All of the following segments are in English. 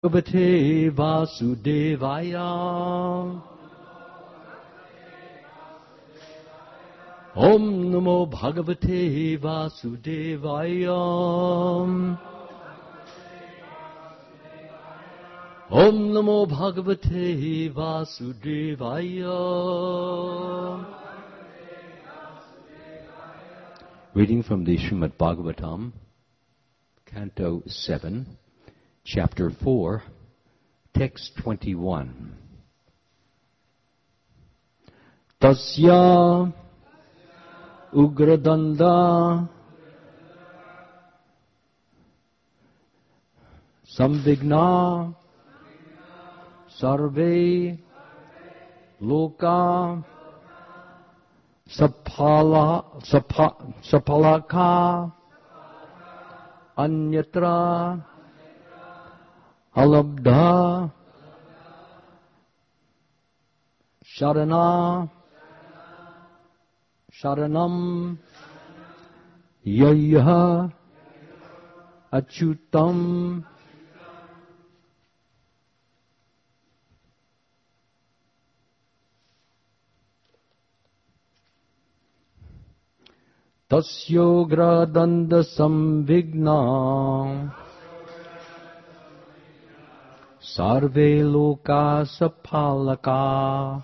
Bhagavate Vasudevaya. Om Namo Bhagavate Vasudevaya. Om Namo Bhagavate Vasudevaya. Reading from the Srimad Bhagavatam, Canto 7, Chapter 4, Text 21. Tasya Ugradanda Samvigna Sarve Loka Sapalaka Anyatra Alabdha Sharana Sharanam Yaya Achyutam Tasyogradanda Samvigna Sarve Loka Sapalaka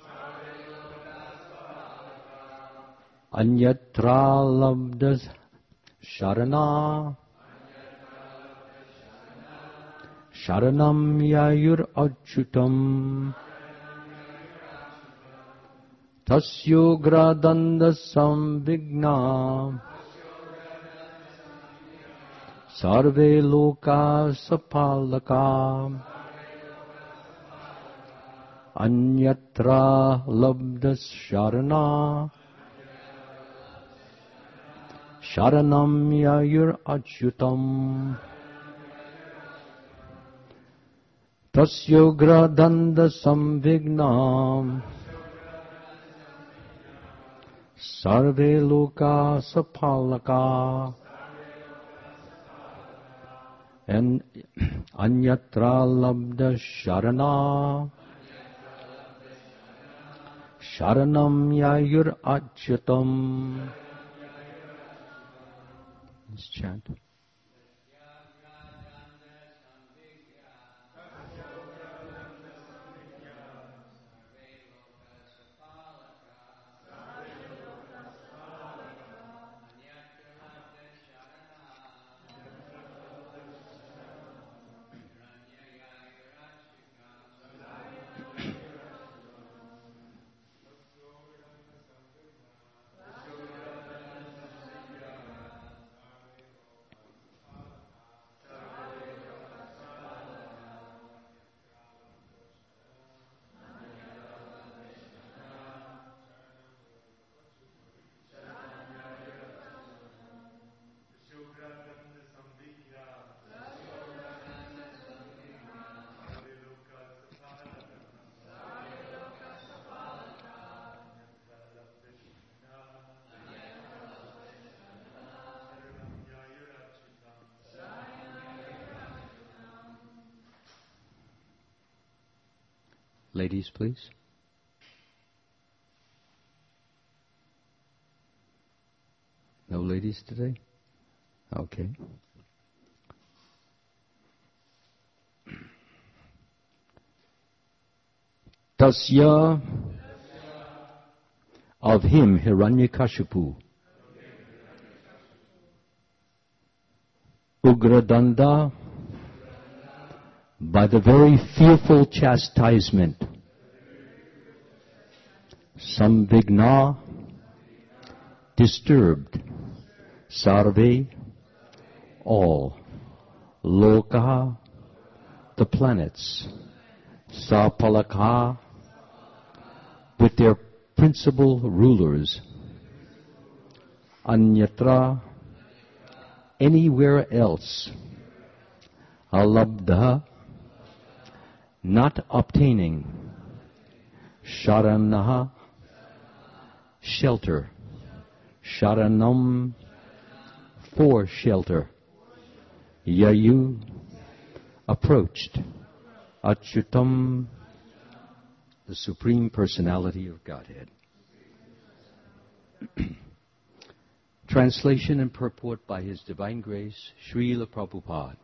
Anyatra Labda Sharana Sharanam Yayur Achyutam Tasyogradanda Samvigna Sarve Loka Sapalaka Anyatra Labda Sharana Sharanam Yayur Achyutam Tasyogradanda Samvigna Sarve Loka Sapalaka and Anyatra Labda Sharana Sharanam Yayur Achyutam. Let's chant. Ladies, please. No ladies today? Okay. Tasya of him, Hiranyakashipu. Ugradanda, by the very fearful chastisement. Samvigna, disturbed. Sarve, all. Loka, the planets. Sapalaka, with their principal rulers. Anyatra, anywhere else. Alabdha, not obtaining. Sharanaha, shelter. Sharanam, for shelter. Yayu, approached. Achyutam, the Supreme Personality of Godhead. Translation and purport by His Divine Grace, Srila Prabhupada.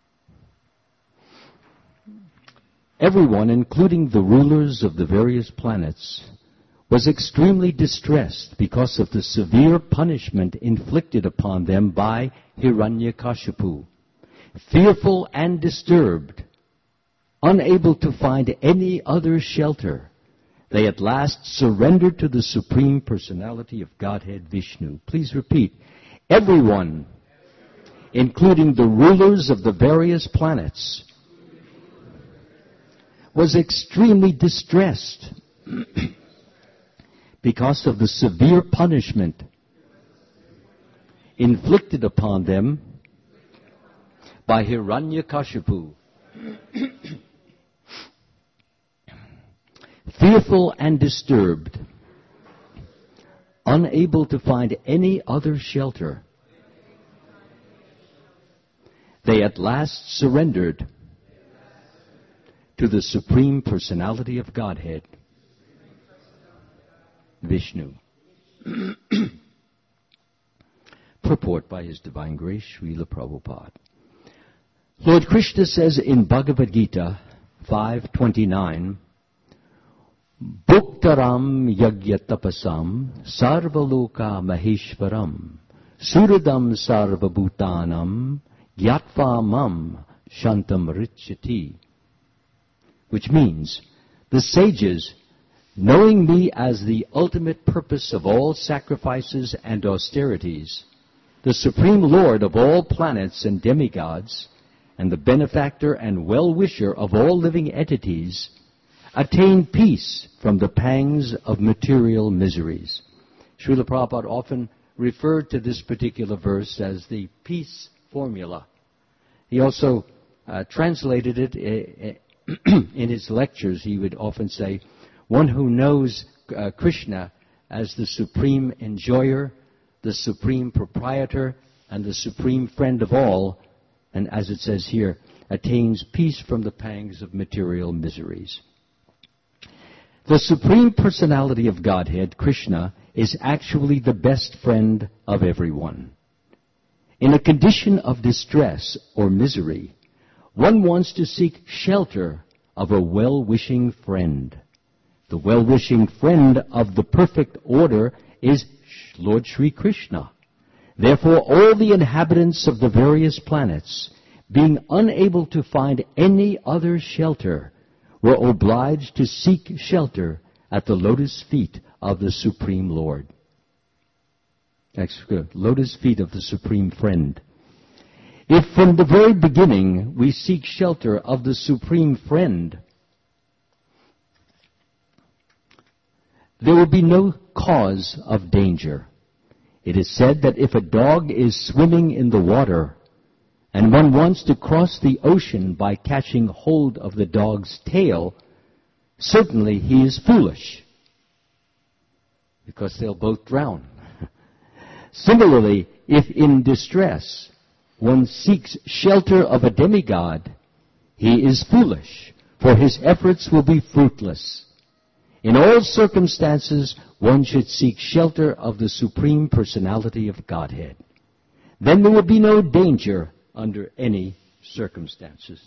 Everyone, including the rulers of the various planets, was extremely distressed because of the severe punishment inflicted upon them by Hiranyakashipu. Fearful and disturbed, unable to find any other shelter, they at last surrendered to the Supreme Personality of Godhead, Vishnu. Please repeat. Everyone, including the rulers of the various planets, was extremely distressed because of the severe punishment inflicted upon them by Hiranyakashipu. Fearful and disturbed, unable to find any other shelter, they at last surrendered to the Supreme Personality of Godhead, Vishnu. Purport by His Divine Grace, Srila Prabhupada. Lord Krishna says in Bhagavad Gita 5:29, Bhuktaram yagyatapasam sarvaloka maheshwaram suradam sarvabhutanam gyatva mam shantam richati. Which means, the sages, knowing me as the ultimate purpose of all sacrifices and austerities, the Supreme Lord of all planets and demigods, and the benefactor and well-wisher of all living entities, attain peace from the pangs of material miseries. Srila Prabhupada often referred to this particular verse as the peace formula. He also translated it in his lectures. He would often say, one who knows Krishna as the supreme enjoyer, the supreme proprietor, and the supreme friend of all, and as it says here, attains peace from the pangs of material miseries. The Supreme Personality of Godhead, Krishna, is actually the best friend of everyone. In a condition of distress or misery, one wants to seek shelter of a well-wishing friend. The well-wishing friend of the perfect order is Lord Sri Krishna. Therefore, all the inhabitants of the various planets, being unable to find any other shelter, were obliged to seek shelter at the lotus feet of the Supreme Lord. Lotus feet of the Supreme Friend. If from the very beginning we seek shelter of the Supreme Friend, there will be no cause of danger. It is said that if a dog is swimming in the water, and one wants to cross the ocean by catching hold of the dog's tail, certainly he is foolish, because they'll both drown. Similarly, if in distress one seeks shelter of a demigod, he is foolish, for his efforts will be fruitless. In all circumstances, one should seek shelter of the Supreme Personality of Godhead. Then there will be no danger under any circumstances.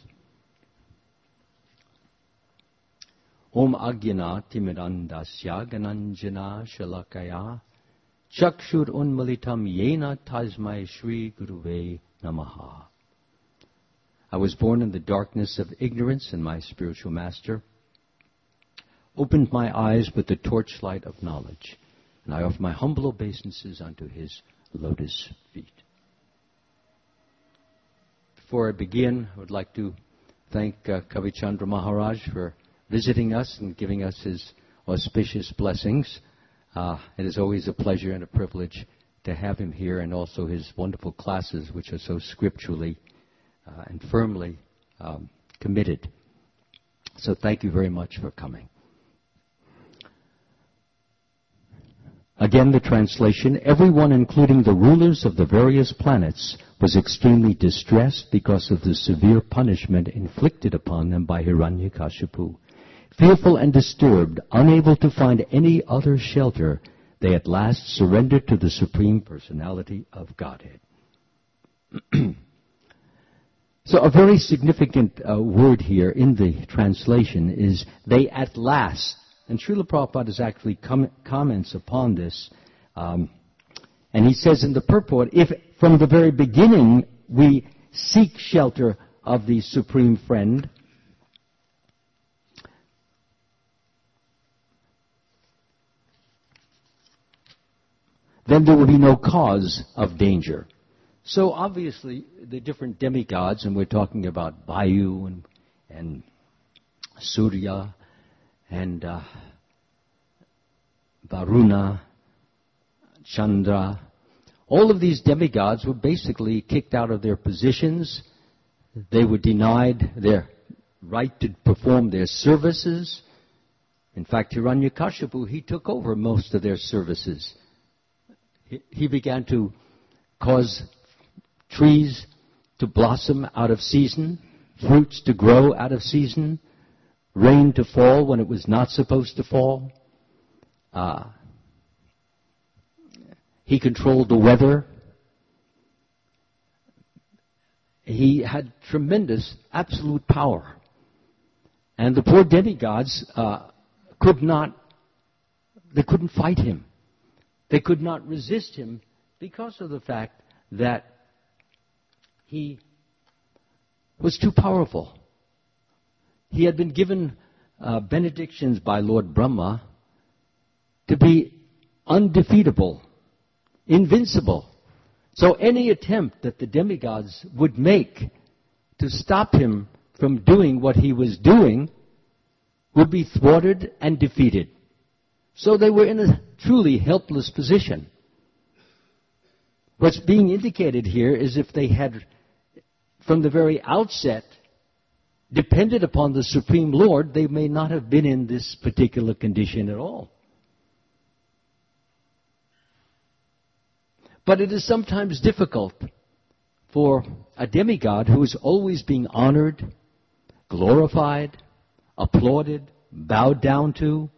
Om Agyana Timirandasya Gananjana Shalakaya Chakshur Unmalitam Yena Tasmai Shri Guruve Namaha. I was born in the darkness of ignorance, and my spiritual master opened my eyes with the torchlight of knowledge, and I offer my humble obeisances unto his lotus feet. Before I begin, I would like to thank Kavichandra Maharaj for visiting us and giving us his auspicious blessings. It is always a pleasure and a privilege to have him here, and also his wonderful classes, which are so scripturally and firmly committed. So thank you very much for coming. Again, the translation, everyone, including the rulers of the various planets, was extremely distressed because of the severe punishment inflicted upon them by Hiranyakashipu. Fearful and disturbed, unable to find any other shelter, they at last surrendered to the Supreme Personality of Godhead. So a very significant word here in the translation is they at last. And Srila Prabhupada has actually comments upon this. And he says in the purport, if from the very beginning we seek shelter of the Supreme Friend, then there will be no cause of danger. So obviously the different demigods, and we're talking about Vayu and Surya and Varuna, Chandra, all of these demigods were basically kicked out of their positions. They were denied their right to perform their services. In fact, Hiranyakashipu, he took over most of their services. He began to cause trees to blossom out of season, fruits to grow out of season, rain to fall when it was not supposed to fall. He controlled the weather. He had tremendous, absolute power. And the poor demigods couldn't fight him. They could not resist him because of the fact that he was too powerful. He had been given benedictions by Lord Brahma to be undefeatable, invincible. So any attempt that the demigods would make to stop him from doing what he was doing would be thwarted and defeated. So they were in a truly helpless position. What's being indicated here is if they had, from the very outset, depended upon the Supreme Lord, they may not have been in this particular condition at all. But it is sometimes difficult for a demigod who is always being honored, glorified, applauded, bowed down to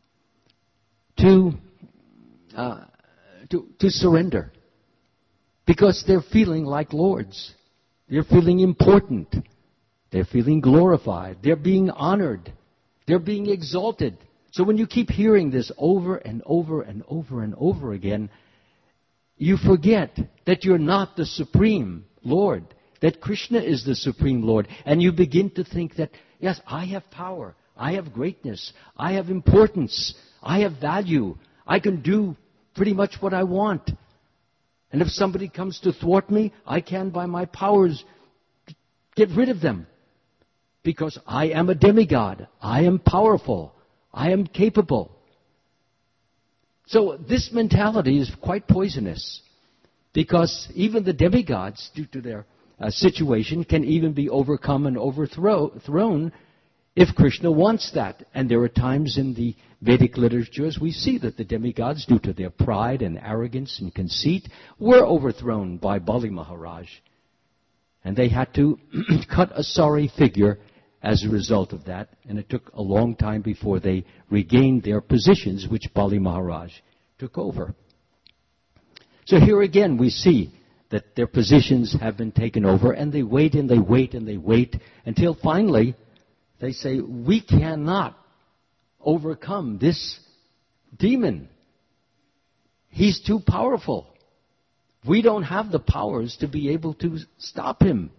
surrender. Because they're feeling like lords. They're feeling important. They're feeling glorified. They're being honored. They're being exalted. So when you keep hearing this over and over and over and over again, you forget that you're not the Supreme Lord, that Krishna is the Supreme Lord. And you begin to think that, yes, I have power. I have greatness. I have importance. I have value. I can do pretty much what I want. And if somebody comes to thwart me, I can, by my powers, get rid of them. Because I am a demigod. I am powerful. I am capable. So this mentality is quite poisonous. Because even the demigods, due to their situation, can even be overcome and overthrown if Krishna wants that. And there are times in the Vedic literatures we see that the demigods, due to their pride and arrogance and conceit, were overthrown by Bali Maharaj. And they had to cut a sorry figure as a result of that. And it took a long time before they regained their positions, which Bali Maharaj took over. So here again we see that their positions have been taken over, and they wait and they wait and they wait until finally they say, we cannot overcome this demon. He's too powerful. We don't have the powers to be able to stop him.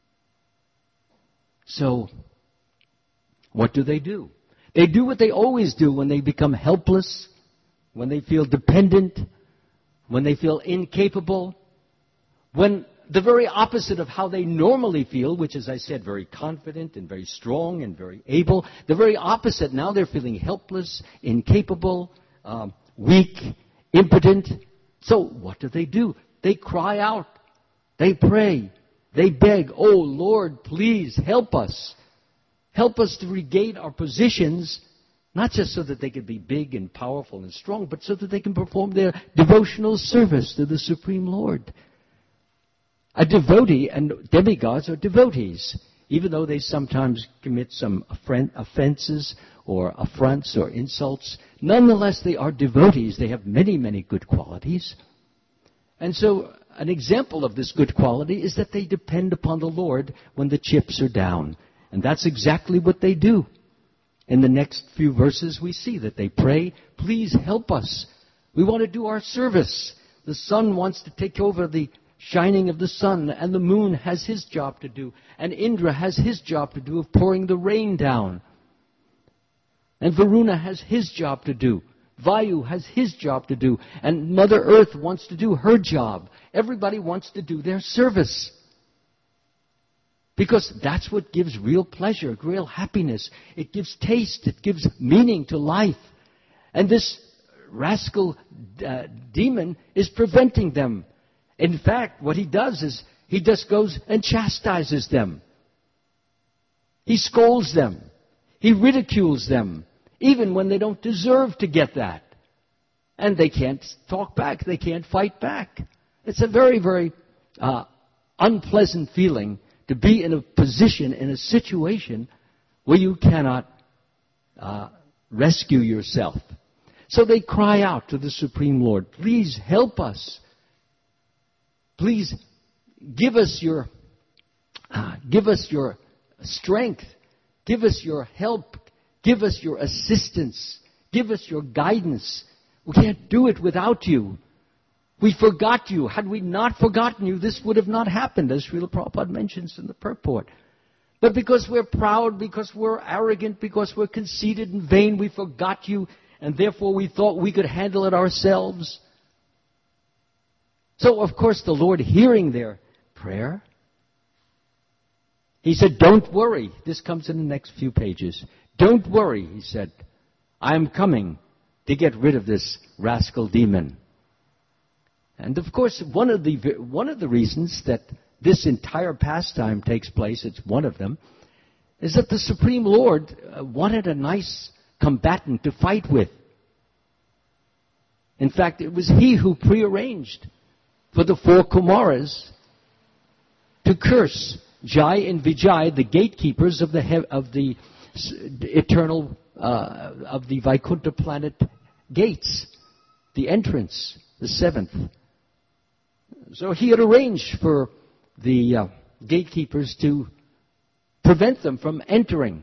So, what do? They do what they always do when they become helpless, when they feel dependent, when they feel incapable, when the very opposite of how they normally feel, which is, I said, very confident and very strong and very able. The very opposite. Now they're feeling helpless, incapable, weak, impotent. So what do? They cry out. They pray. They beg, oh Lord, please help us. Help us to regain our positions, not just so that they can be big and powerful and strong, but so that they can perform their devotional service to the Supreme Lord. A devotee and demigods are devotees, even though they sometimes commit some offenses or affronts or insults. Nonetheless, they are devotees. They have many, many good qualities. And so an example of this good quality is that they depend upon the Lord when the chips are down. And that's exactly what they do. In the next few verses, we see that they pray, please help us. We want to do our service. The sun wants to take over the shining of the sun, and the moon has his job to do, and Indra has his job to do of pouring the rain down. And Varuna has his job to do. Vayu has his job to do. And Mother Earth wants to do her job. Everybody wants to do their service. Because that's what gives real pleasure, real happiness. It gives taste. It gives meaning to life. And this rascal demon is preventing them. In fact, what he does is he just goes and chastises them. He scolds them. He ridicules them, even when they don't deserve to get that. And they can't talk back. They can't fight back. It's a very, very unpleasant feeling to be in a position, in a situation where you cannot rescue yourself. So they cry out to the Supreme Lord, please help us. Please give us your strength. Give us your help. Give us your assistance. Give us your guidance. We can't do it without you. We forgot you. Had we not forgotten you, this would have not happened, as Srila Prabhupada mentions in the purport. But because we're proud, because we're arrogant, because we're conceited and vain, we forgot you, and therefore we thought we could handle it ourselves. So, of course, the Lord, hearing their prayer, He said, don't worry. This comes in the next few pages. Don't worry, He said. I am coming to get rid of this rascal demon. And, of course, one of the reasons that this entire pastime takes place, it's one of them, is that the Supreme Lord wanted a nice combatant to fight with. In fact, it was He who prearranged for the 4 Kumaras to curse Jai and Vijay, the gatekeepers of the eternal, of the Vaikuntha planet gates, the entrance, the 7th. So He had arranged for the gatekeepers to prevent them from entering.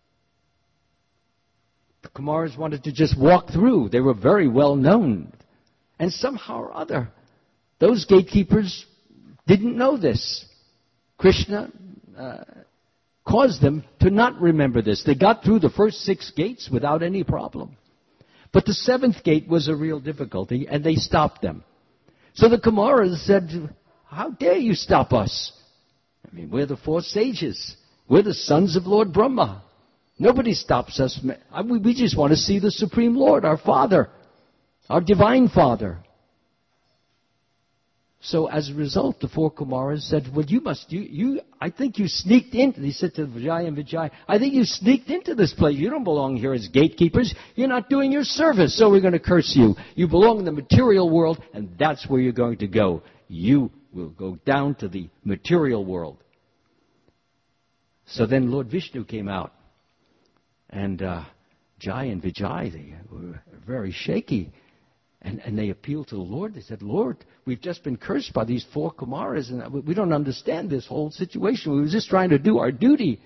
The Kumaras wanted to just walk through. They were very well known. And somehow or other, those gatekeepers didn't know this. Krishna caused them to not remember this. They got through the first 6 gates without any problem. But the 7th gate was a real difficulty, and they stopped them. So the Kumaras said, how dare you stop us? I mean, we're the 4 sages. We're the sons of Lord Brahma. Nobody stops us. We just want to see the Supreme Lord, our Father, our Divine Father. So as a result, the 4 Kumaras said, well, I think you sneaked into, he said to Vijay and Vijay, I think you sneaked into this place. You don't belong here as gatekeepers. You're not doing your service, so we're going to curse you. You belong in the material world, and that's where you're going to go. You will go down to the material world. So then Lord Vishnu came out, and Jai and Vijay, they were very shaky. And they appealed to the Lord. They said, Lord, we've just been cursed by these 4 Kumaras, and we don't understand this whole situation. We were just trying to do our duty.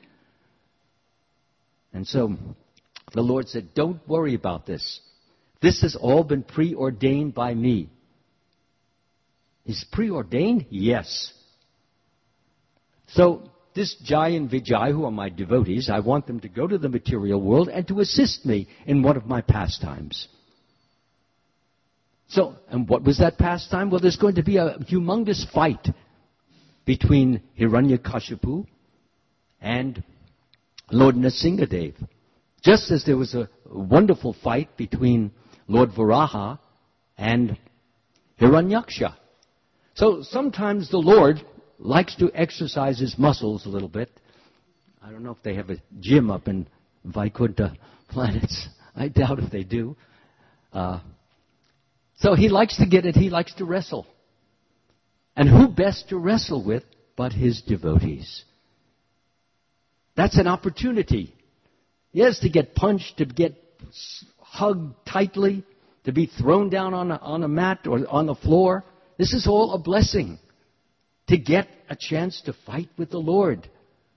And so the Lord said, don't worry about this. This has all been preordained by me. Is preordained? Yes. So this Jai and Vijay, who are my devotees, I want them to go to the material world and to assist me in one of my pastimes. So, and what was that pastime? Well, there's going to be a humongous fight between Hiranyakashipu and Lord Nrsingadev. Just as there was a wonderful fight between Lord Varaha and Hiranyaksha. So sometimes the Lord likes to exercise His muscles a little bit. I don't know if they have a gym up in Vaikuntha planets. I doubt if they do. So He likes to get it. He likes to wrestle. And who best to wrestle with but his devotees? That's an opportunity. Yes, to get punched, to get hugged tightly, to be thrown down on a mat or on the floor. This is all a blessing. To get a chance to fight with the Lord.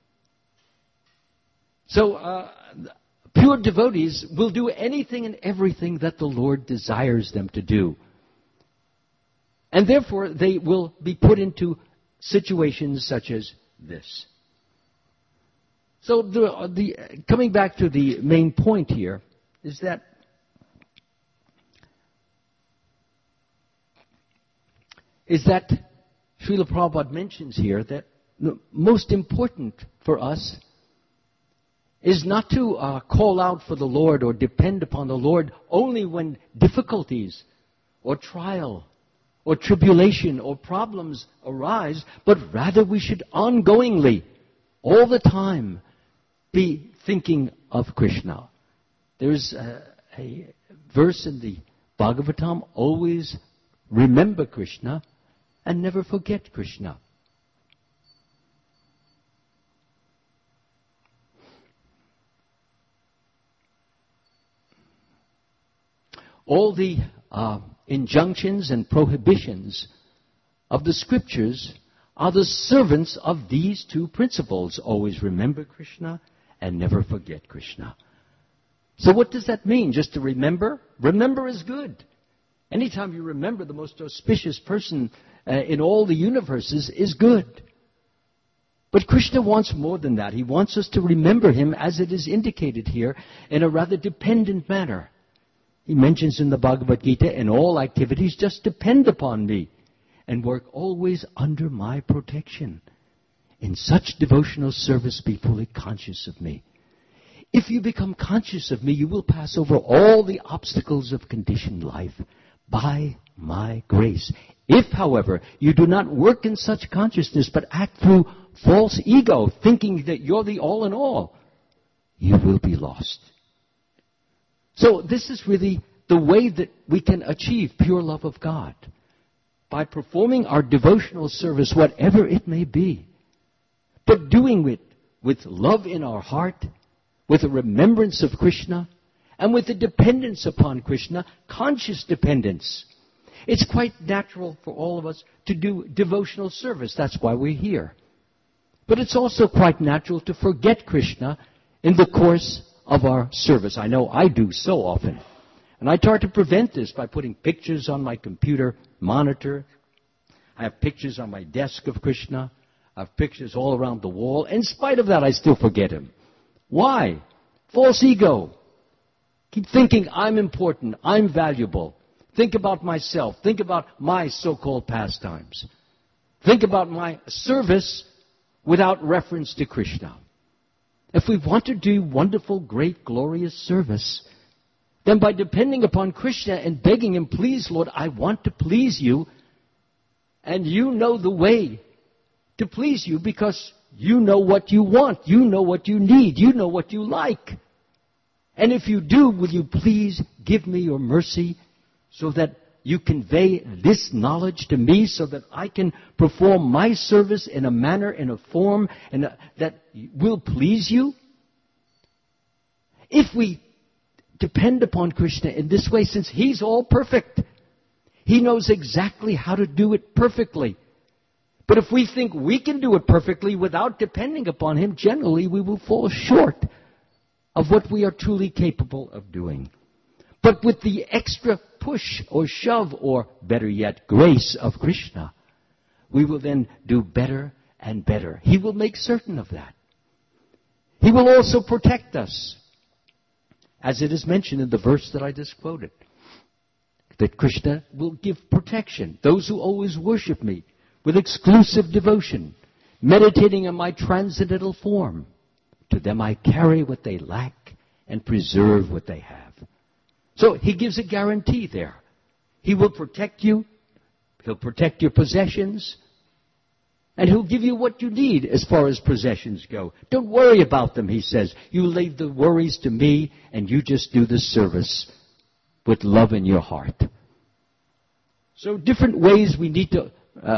So, pure devotees will do anything and everything that the Lord desires them to do. And therefore, they will be put into situations such as this. So, coming back to the main point here, is that Srila Prabhupada mentions here that the most important for us is not to call out for the Lord or depend upon the Lord only when difficulties or trial or tribulation or problems arise, but rather we should ongoingly, all the time, be thinking of Krishna. There's a verse in the Bhagavatam, always remember Krishna and never forget Krishna. All the injunctions and prohibitions of the scriptures are the servants of these two principles. Always remember Krishna and never forget Krishna. So what does that mean? Just to remember? Remember is good. Anytime you remember the most auspicious person in all the universes is good. But Krishna wants more than that. He wants us to remember him as it is indicated here in a rather dependent manner. He mentions in the Bhagavad Gita, in all activities, just depend upon me and work always under my protection. In such devotional service, be fully conscious of me. If you become conscious of me, you will pass over all the obstacles of conditioned life by my grace. If, however, you do not work in such consciousness, but act through false ego, thinking that you're the all in all, you will be lost. So this is really the way that we can achieve pure love of God. By performing our devotional service, whatever it may be. But doing it with love in our heart, with a remembrance of Krishna, and with a dependence upon Krishna, conscious dependence. It's quite natural for all of us to do devotional service. That's why we're here. But it's also quite natural to forget Krishna in the course of our service. I know I do so often. And I try to prevent this by putting pictures on my computer monitor. I have pictures on my desk of Krishna. I have pictures all around the wall. In spite of that, I still forget him. Why? False ego. Keep thinking I'm important, I'm valuable. Think about myself. Think about my so-called pastimes. Think about my service without reference to Krishna. If we want to do wonderful, great, glorious service, then by depending upon Krishna and begging him, please, Lord, I want to please you, and you know the way to please you because you know what you want, you know what you need, you know what you like. And if you do, will you please give me your mercy so that you convey this knowledge to me so that I can perform my service in a manner, in a form that will please you? If we depend upon Krishna in this way, since he's all perfect, he knows exactly how to do it perfectly. But if we think we can do it perfectly without depending upon him, generally we will fall short of what we are truly capable of doing. But with the extra push or shove, or better yet, grace of Krishna, we will then do better and better. He will make certain of that. He will also protect us, as it is mentioned in the verse that I just quoted, that Krishna will give protection. Those who always worship me with exclusive devotion, meditating on my transcendental form, to them I carry what they lack and preserve what they have. So he gives a guarantee there. He will protect you. He'll protect your possessions. And he'll give you what you need as far as possessions go. Don't worry about them, he says. You leave the worries to me and you just do the service with love in your heart. So different ways we need to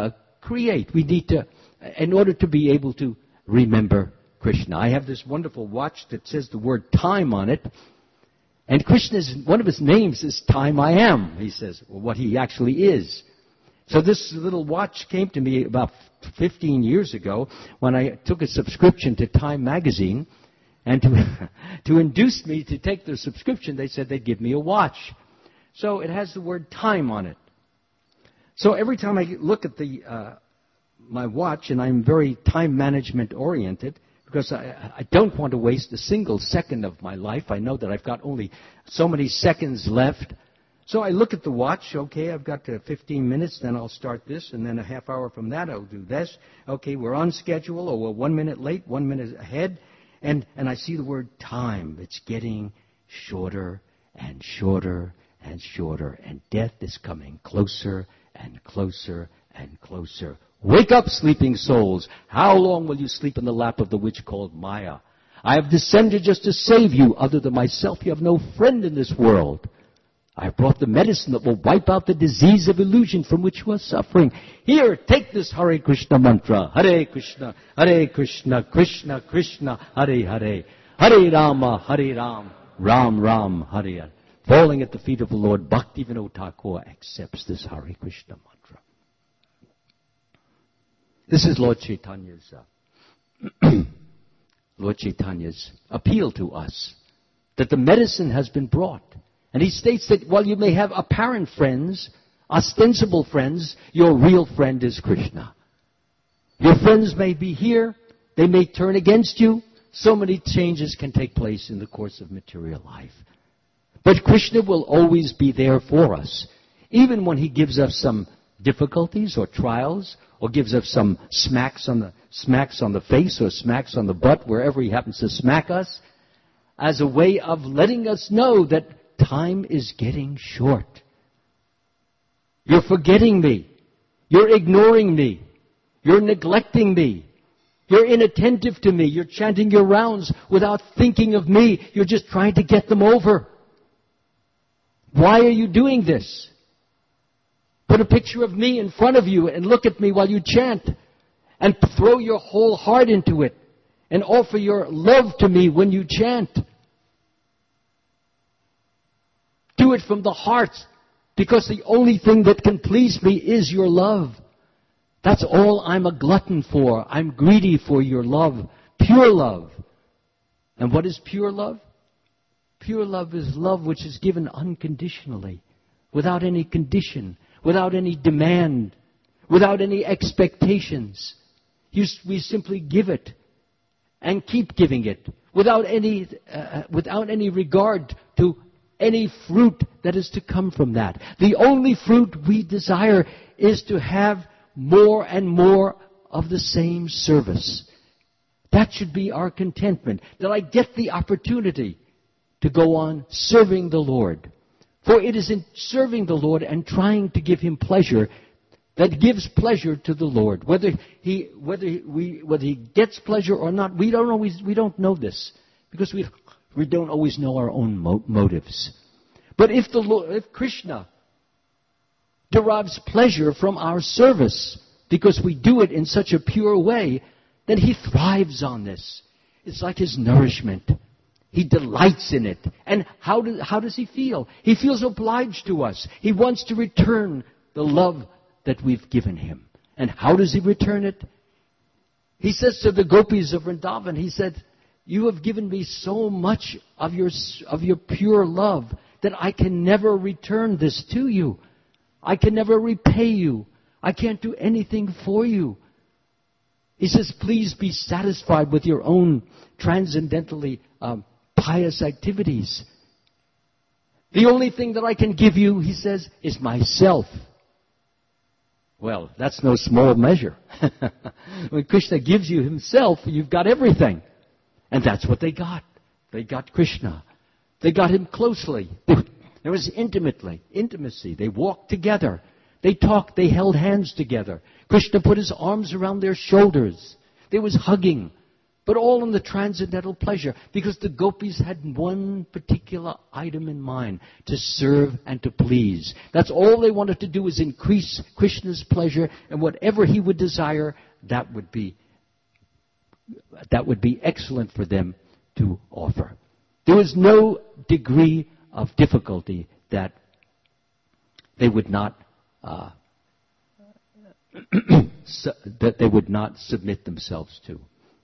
create. We need to, in order to be able to remember Krishna. I have this wonderful watch that says the word time on it. And Krishna's, one of his names is Time I Am. He says, well, what he actually is. So this little watch came to me about 15 years ago when I took a subscription to Time magazine. And to induce me to take their subscription, they said they'd give me a watch. So it has the word time on it. So every time I look at my watch, and I'm very time management oriented, because I don't want to waste a single second of my life. I know that I've got only so many seconds left. So I look at the watch. Okay, I've got 15 minutes, then I'll start this, and then a half hour from that I'll do this. Okay, we're on schedule, or we're 1 minute late, 1 minute ahead. And I see the word time. It's getting shorter and shorter and shorter. And death is coming closer and closer and closer. Wake up, sleeping souls. How long will you sleep in the lap of the witch called Maya? I have descended just to save you. Other than myself, you have no friend in this world. I have brought the medicine that will wipe out the disease of illusion from which you are suffering. Here, take this Hare Krishna mantra. Hare Krishna, Krishna Krishna, Hare Hare. Hare Rama, Ram Ram, Hare Hare. Falling at the feet of the Lord, Bhaktivinoda Thakur accepts this Hare Krishna mantra. This is Lord Chaitanya's appeal to us, that the medicine has been brought. And he states that while you may have apparent friends, ostensible friends, your real friend is Krishna. Your friends may be here, they may turn against you. So many changes can take place in the course of material life. But Krishna will always be there for us. Even when he gives us some difficulties or trials, or gives us some smacks on the face or smacks on the butt, wherever he happens to smack us, as a way of letting us know that time is getting short. You're forgetting me. You're ignoring me. You're neglecting me. You're inattentive to me. You're chanting your rounds without thinking of me. You're just trying to get them over. Why are you doing this? Put a picture of me in front of you and look at me while you chant. And throw your whole heart into it. And offer your love to me when you chant. Do it from the heart, because the only thing that can please me is your love. That's all I'm a glutton for. I'm greedy for your love, pure love. And what is pure love? Pure love is love which is given unconditionally, without any condition, without any demand, without any expectations. We simply give it and keep giving it without any regard to any fruit that is to come from that. The only fruit we desire is to have more and more of the same service. That should be our contentment, that I get the opportunity to go on serving the Lord. For it is in serving the Lord and trying to give Him pleasure that gives pleasure to the Lord. Whether He gets pleasure or not, we don't know this, because we don't always know our own motives. But if Krishna derives pleasure from our service, because we do it in such a pure way, then He thrives on this. It's like His nourishment. He delights in it. And how does He feel? He feels obliged to us. He wants to return the love that we've given Him. And how does He return it? He says to the gopis of Vrindavan, He said, you have given me so much of your pure love that I can never return this to you. I can never repay you. I can't do anything for you. He says, please be satisfied with your own transcendentally pious activities. The only thing that I can give you, he says, is myself. Well, that's no small measure. When Krishna gives you Himself, you've got everything. And that's what they got. They got Krishna. They got Him closely. There was intimacy. They walked together. They talked. They held hands together. Krishna put His arms around their shoulders. There was hugging. but all in the transcendental pleasure, because the gopis had one particular item in mind, to serve and to please. That's all they wanted to do, was increase Krishna's pleasure, and whatever he would desire, that would be excellent for them to offer. There was no degree of difficulty that they would not that they would not submit themselves to.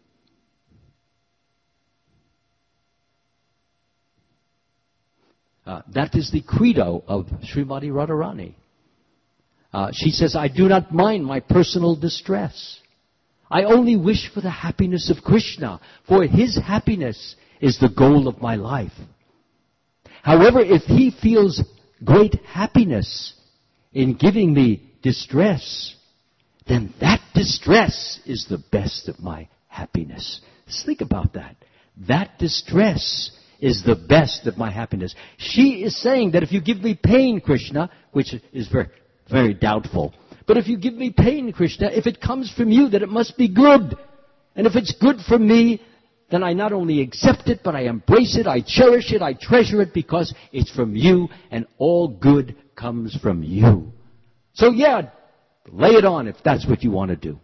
That is the credo of Srimati Radharani. She says, I do not mind my personal distress. I only wish for the happiness of Krishna, for his happiness is the goal of my life. However, if he feels great happiness in giving me distress, then that distress is the best of my happiness. Just think about that. That distress is the best of my happiness. She is saying that if you give me pain, Krishna, which is very, very doubtful, but if you give me pain, Krishna, if it comes from you, then it must be good. And if it's good for me, then I not only accept it, but I embrace it, I cherish it, I treasure it, because it's from you, and all good comes from you. So yeah, lay it on if that's what you want to do.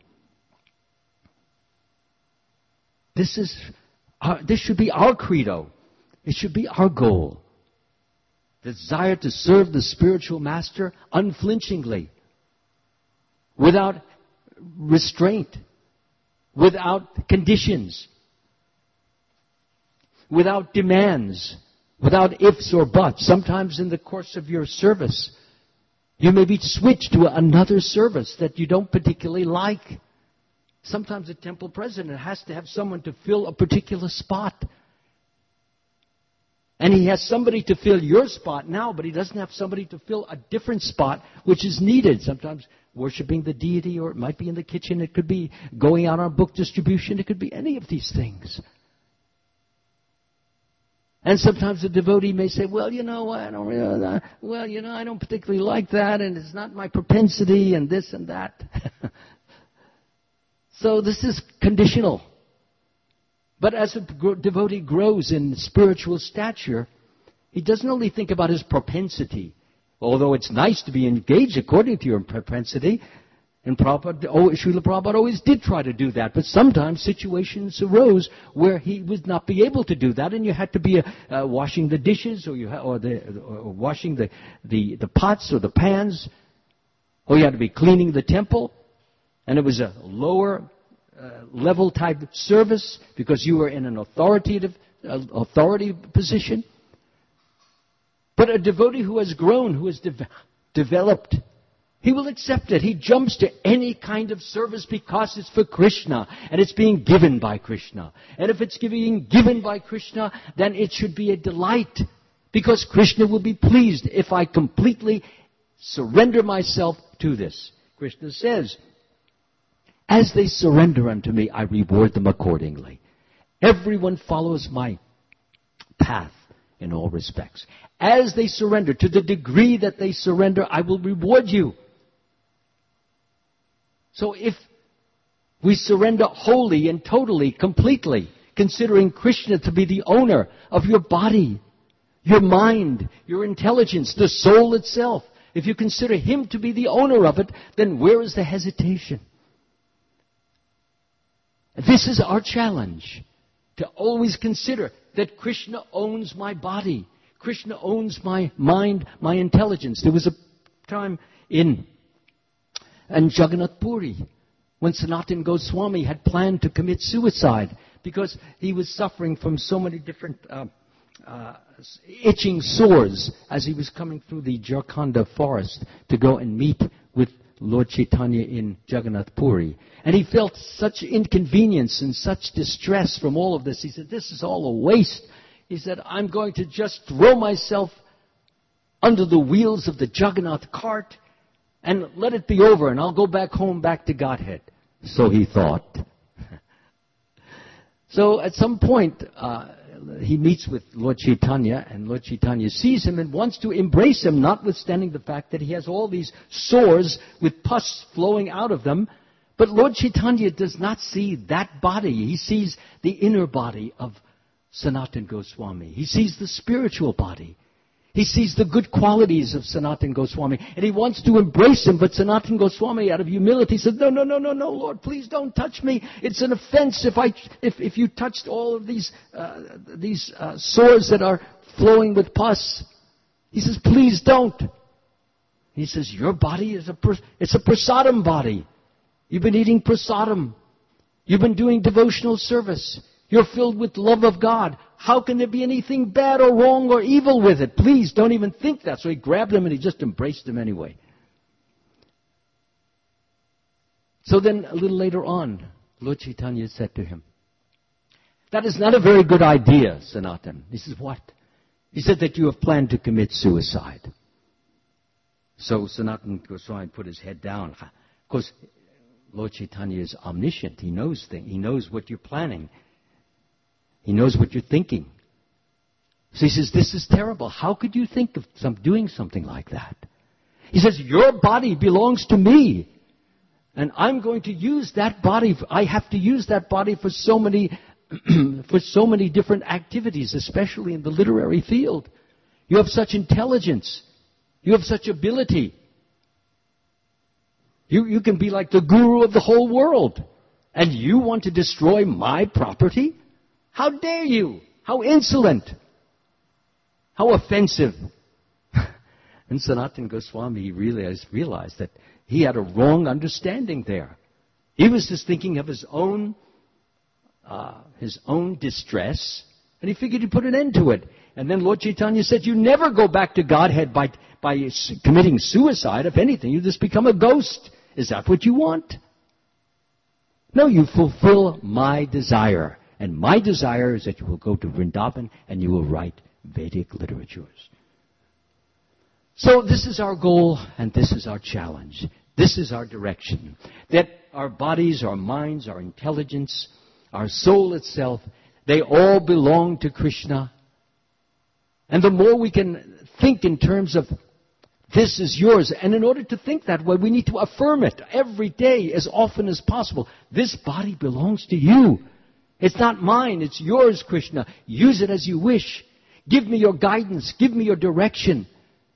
This should be our credo. It should be our goal. The desire to serve the spiritual master unflinchingly, without restraint, without conditions, without demands, without ifs or buts. Sometimes in the course of your service, you may be switched to another service that you don't particularly like. Sometimes a temple president has to have someone to fill a particular spot. And he has somebody to fill your spot now, but he doesn't have somebody to fill a different spot which is needed. Sometimes worshiping the deity, or it might be in the kitchen, it could be going out on book distribution, it could be any of these things. And sometimes the devotee may say, well, I don't particularly like that, and it's not my propensity, and this and that. So this is conditional. But as a devotee grows in spiritual stature, he doesn't only think about his propensity, although it's nice to be engaged according to your propensity. And Srila Prabhupada always did try to do that, but sometimes situations arose where he would not be able to do that, and you had to be washing the dishes, or washing the pots or the pans, or you had to be cleaning the temple, and it was a lower level type service because you were in an authority position. But a devotee who has grown, who has developed, he will accept it. He jumps to any kind of service because it's for Krishna and it's being given by Krishna. And if it's being given by Krishna, then it should be a delight, because Krishna will be pleased if I completely surrender myself to this. Krishna says, as they surrender unto me, I reward them accordingly. Everyone follows my path in all respects. As they surrender, to the degree that they surrender, I will reward you. So if we surrender wholly and totally, completely, considering Krishna to be the owner of your body, your mind, your intelligence, the soul itself, if you consider him to be the owner of it, then where is the hesitation? This is our challenge, to always consider that Krishna owns my body. Krishna owns my mind, my intelligence. There was a time in Jagannath Puri when Sanatana Goswami had planned to commit suicide because he was suffering from so many different itching sores as he was coming through the Jharkhanda forest to go and meet with Lord Chaitanya in Jagannath Puri. And he felt such inconvenience and such distress from all of this. He said, this is all a waste. He said, I'm going to just throw myself under the wheels of the Jagannath cart and let it be over, and I'll go back home, back to Godhead. So he thought. So at some point, he meets with Lord Chaitanya, and Lord Chaitanya sees him and wants to embrace him, notwithstanding the fact that he has all these sores with pus flowing out of them. But Lord Chaitanya does not see that body. He sees the inner body of Sanatana Goswami. He sees the spiritual body. He sees the good qualities of Sanatana Goswami. And he wants to embrace him. But Sanatana Goswami, out of humility, says, no, Lord, please don't touch me. It's an offense if you touched all of these sores that are flowing with pus. He says, please don't. He says, your body is it's a prasadam body. You've been eating prasadam. You've been doing devotional service. You're filled with love of God. How can there be anything bad or wrong or evil with it? Please don't even think that. So he grabbed him and he just embraced him anyway. So then a little later on, Lord Chaitanya said to him, that is not a very good idea, Sanatan. He says, what? He said that you have planned to commit suicide. So Sanatana Goswami put his head down. Of course, Lord Chaitanya is omniscient. He knows things. He knows what you're planning. He knows what you're thinking. So he says, this is terrible. How could you think of doing something like that? He says, your body belongs to me. And I'm going to use that body. I have to use that body for so many different activities, especially in the literary field. You have such intelligence. You have such ability. You can be like the guru of the whole world. And you want to destroy my property? How dare you? How insolent. How offensive. And Sanatana Goswami realized that he had a wrong understanding there. He was just thinking of his own distress, and he figured he'd put an end to it. And then Lord Chaitanya said, you never go back to Godhead by committing suicide. If anything, you just become a ghost. Is that what you want? No, you fulfill my desire. And my desire is that you will go to Vrindavan and you will write Vedic literatures. So this is our goal and this is our challenge. This is our direction. That our bodies, our minds, our intelligence, our soul itself, they all belong to Krishna. And the more we can think in terms of this is yours, and in order to think that way, we need to affirm it every day as often as possible. This body belongs to you. It's not mine, it's yours, Krishna. Use it as you wish. Give me your guidance. Give me your direction.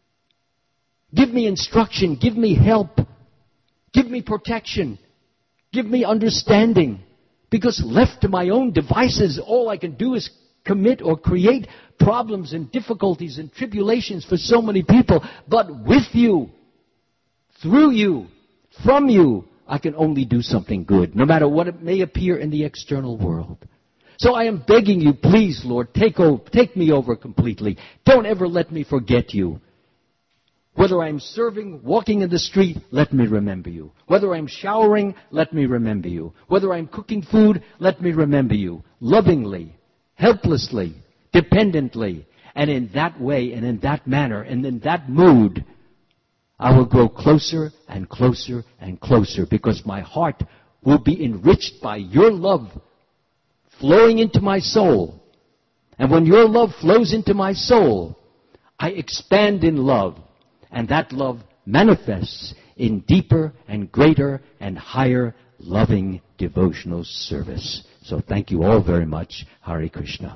Give me instruction. Give me help. Give me protection. Give me understanding. Because left to my own devices, all I can do is commit or create problems and difficulties and tribulations for so many people. But with you, through you, from you, I can only do something good, no matter what it may appear in the external world. So I am begging you, please, Lord, take me over completely. Don't ever let me forget you. Whether I'm serving, walking in the street, let me remember you. Whether I'm showering, let me remember you. Whether I'm cooking food, let me remember you. Lovingly, helplessly, dependently, and in that way and in that manner and in that mood, I will grow closer and closer and closer because my heart will be enriched by your love flowing into my soul. And when your love flows into my soul, I expand in love. And that love manifests in deeper and greater and higher loving devotional service. So thank you all very much. Hare Krishna.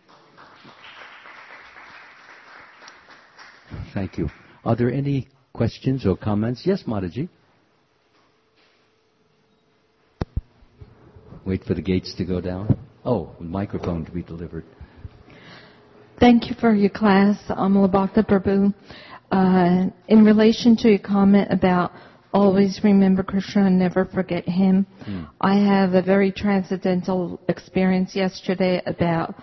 Thank you. Are there any questions or comments? Yes, Mataji. Wait for the gates to go down. Oh, the microphone to be delivered. Thank you for your class, Amala Bhakta Prabhu. In relation to your comment about always remember Krishna and never forget him, I have a very transcendental experience yesterday about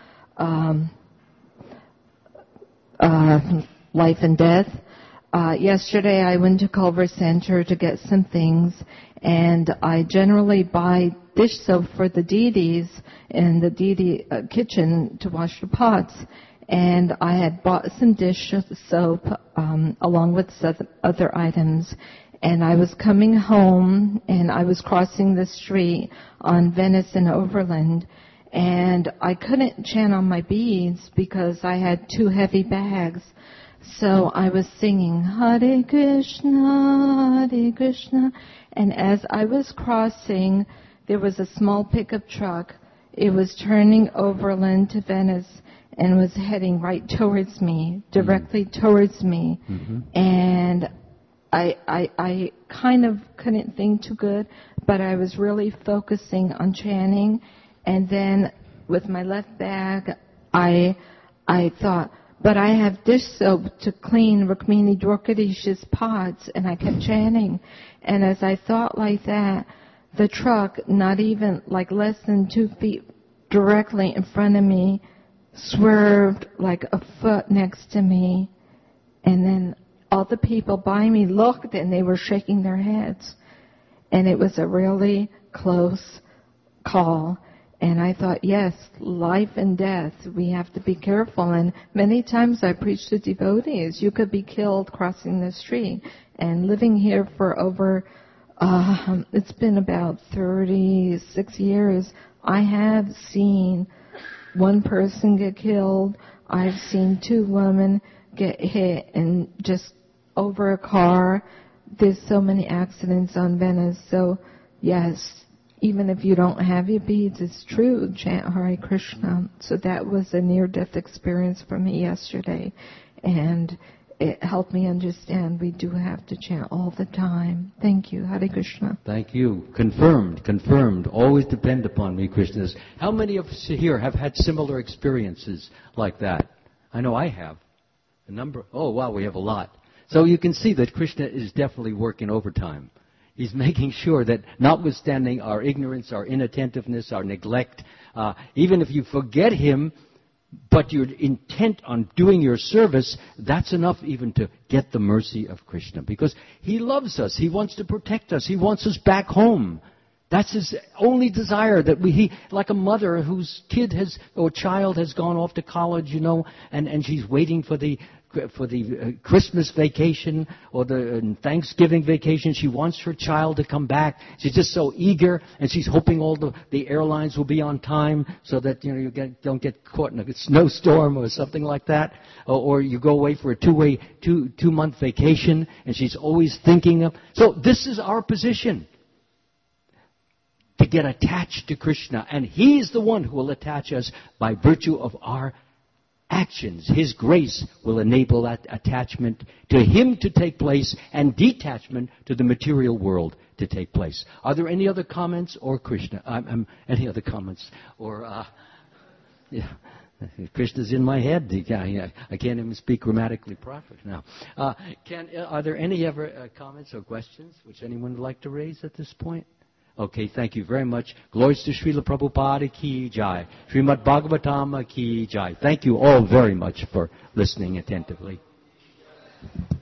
life and death. Yesterday I went to Culver Center to get some things, and I generally buy dish soap for the deities in the deity kitchen to wash the pots. And I had bought some dish soap along with other items. And I was coming home, and I was crossing the street on Venice and Overland. And I couldn't chant on my beads because I had two heavy bags. So I was singing Hare Krishna, Hare Krishna, and as I was crossing, there was a small pickup truck. It was turning overland to Venice and was heading right towards me, directly towards me. And I kind of couldn't think too good, but I was really focusing on chanting. And then with my left bag, I thought, but I have dish soap to clean Rukmini Dwarkadish's pots, and I kept chanting. And as I thought like that, the truck, not even like less than 2 feet directly in front of me, swerved like a foot next to me, and then all the people by me looked and they were shaking their heads. And it was a really close call. And I thought, yes, life and death, we have to be careful. And many times I preach to devotees, you could be killed crossing the street. And living here for over, it's been about 36 years, I have seen one person get killed. I've seen 2 women get hit and just over a car. There's so many accidents on Venice. So, yes, even if you don't have your beads, it's true, chant Hare Krishna. So that was a near-death experience for me yesterday. And it helped me understand we do have to chant all the time. Thank you. Hare Krishna. Thank you. Confirmed. Always depend upon me, Krishnas. How many of us here have had similar experiences like that? I know I have. A number. Oh, wow, we have a lot. So you can see that Krishna is definitely working overtime. He's making sure that notwithstanding our ignorance, our inattentiveness, our neglect, even if you forget Him, but you're intent on doing your service, that's enough even to get the mercy of Krishna. Because He loves us. He wants to protect us. He wants us back home. That's His only desire, that he, like a mother whose kid or child has gone off to college, and she's waiting for the Christmas vacation or the Thanksgiving vacation. She wants her child to come back. She's just so eager, and she's hoping all the airlines will be on time so that you don't get caught in a snowstorm or something like that. Or you go away for a two-month vacation, and she's always thinking of. So this is our position, to get attached to Krishna, and He's the one who will attach us by virtue of our actions. His grace will enable that attachment to Him to take place and detachment to the material world to take place. Are there any other comments or Krishna? Any other comments or Krishna's in my head. I can't even speak grammatically proper now. Are there any other comments or questions which anyone would like to raise at this point? Okay, thank you very much. Glories to Srila Prabhupada ki jai. Srimad Bhagavatam ki jai. Thank you all very much for listening attentively.